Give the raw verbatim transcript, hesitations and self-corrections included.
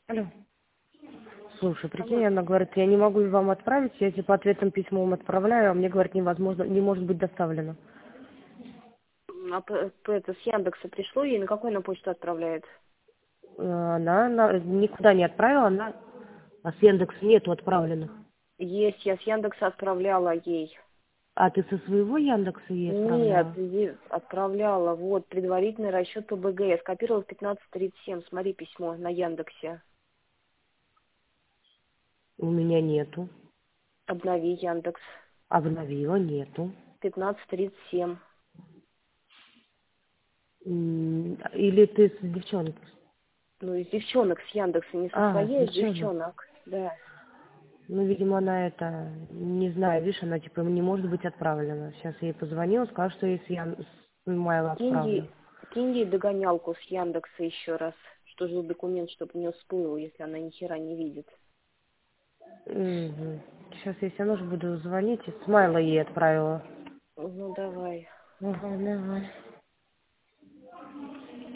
Алло. Слушай, прикинь, Алло. она говорит, я не могу вам отправить, я типа ответным письмом отправляю, а мне говорит, невозможно, не может быть доставлено. А п- п- это с Яндекса пришло, ей на какой на почту отправляет? Э, Она, на- никуда не отправила, она, а с Яндекса нету отправленных. Есть, я с Яндекса отправляла ей. А ты со своего Яндекса ей Нет, отправляла? е- отправляла. Вот, предварительный расчет по БГ. Я скопировала пятнадцать тридцать семь. Смотри письмо на Яндексе. У меня нету. Обнови Яндекс. Обновила, нету. пятнадцать тридцать семь. М, Или ты с девчонкой? Ну, из девчонок с Яндекса, не со А, с своей, а с девчонок. девчонок. Да. Ну, видимо, она это, не знаю, видишь, она типа не может быть отправлена. Сейчас я ей позвонила, сказала, что если я с Майла Кинь отправлю. ей, кинь ей догонялку с Яндекса еще раз. Что же за документ, чтобы у нее всплыл, если она ни хера не видит. Угу. Сейчас я все равно же буду звонить, и Смайла ей отправила. Ну, давай. Ага, давай.